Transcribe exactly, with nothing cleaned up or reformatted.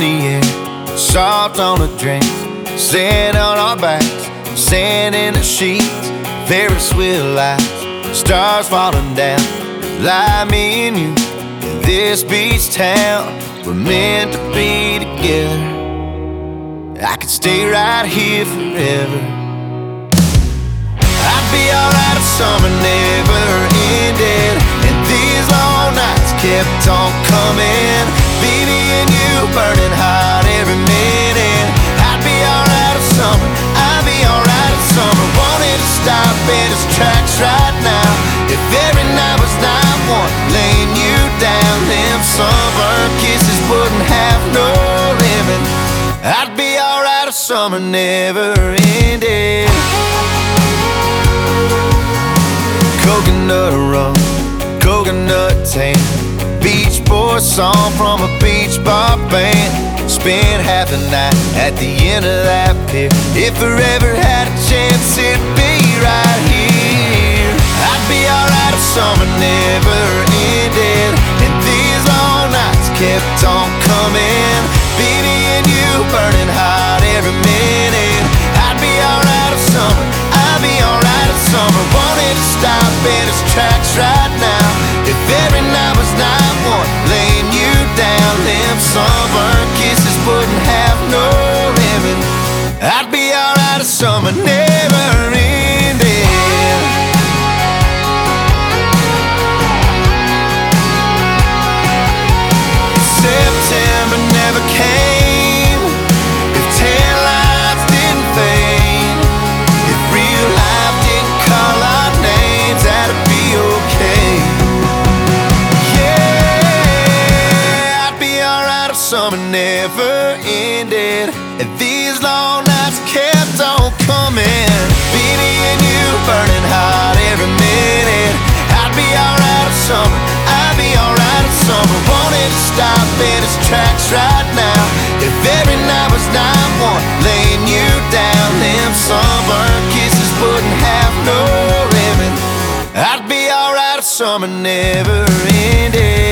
the air, salt on the drinks, sand on our backs, sand in the sheets, Ferris wheel lights, stars falling down, lie me and you in this beach town. We're meant to be together. I could stay right here forever. I'd be alright if summer never ended and these long nights kept on coming. Baby and you burning hot every minute. I'd be alright if summer, I'd be alright if summer wanted to stop in its tracks right now. If every night was night one, laying you down, them sunburn kisses wouldn't have no limit. I'd be alright if summer never ended. Coconut rum, coconut tan, Beach Boys song from a beach bar band. Spent half the night at the end of that pier. If I ever had a chance, it'd be right here. I'd be alright if summer never ended and these long nights kept on coming. Baby and you burning hot every minute. I'd be alright if summer, I'd be alright if summer wanted to stop in its tracks right now. If every night was night one, laying you down, them sunburn kisses wouldn't have no limit. I'd be alright if summer never ended. If September never came, if tan lines didn't fade, if real life didn't call our names, that'd be okay. Yeah, I'd be alright if summer never ended and these long nights kept on coming. Baby and you burning hot every minute. I'd be alright if summer, I'd be alright if summer wanted to stop in its tracks right now. If every night was night one, laying you down, them sunburn kisses wouldn't have no limit. I'd be alright if summer never ended.